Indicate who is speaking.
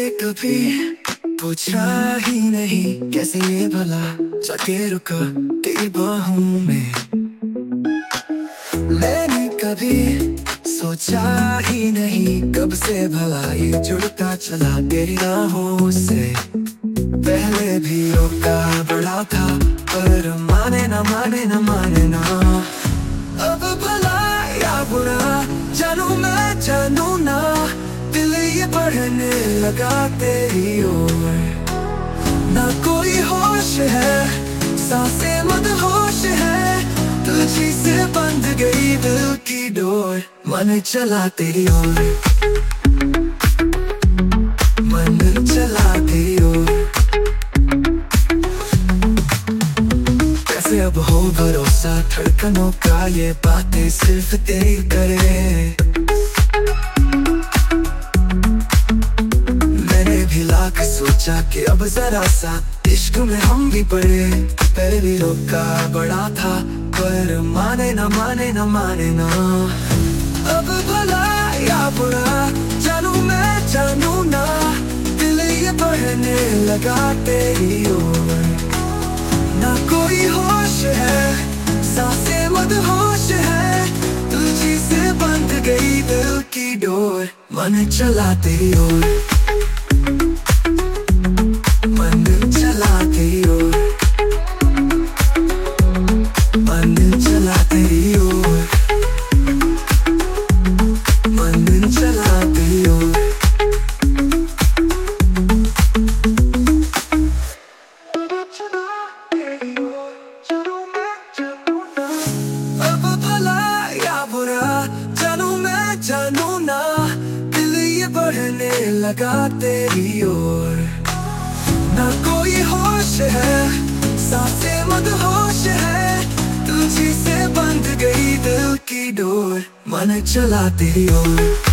Speaker 1: कभी पूछा ही नहीं कैसे ये भला जाके रुका तेरी बाहों में। मैंने कभी सोचा ही नहीं कब से भला ये जुड़ता चला तेरी राहों से। पहले भी रोका बड़ा था पर माने ना माने ना माने ना। अब भला या बुरा जानू मैं जानू ना, दिल ये बढ़ने लगा तेरी ओर। ना कोई होश है सांसें मदहोश है, तुझी से बंध गई दिल की डोर। मन चला तेरी ओर, मन चला तेरी ओर। कैसे अब हो भरोसा धड़कनों का, ये बातें सिर्फ तेरी करे। मैंने भी लाख सोचा कि अब जरा सा इश्क में हम भी पड़े। पहले भी रोका बड़ा था पर माने ना माने ना माने ना। अब भला या बुरा जानू मैं जानू ना, दिल ये बढ़ने लगा तेरी ओर। ना कोई होश है सांसें मदहोश है, तुझी से बंध गई दिल की डोर। मन चला तेरी ओर, मन चला तेरी ओर, मन चला तेरी ओर, मन चला तेरी ओर। अब भला या बुरा जानू मैं जानू ना, दिल ये बढ़ने लगा तेरी ओर। ना कोई होश है सांसें मदहोश है, तुझी से बंध गई दिल की डोर। मन चला तेरी ओर।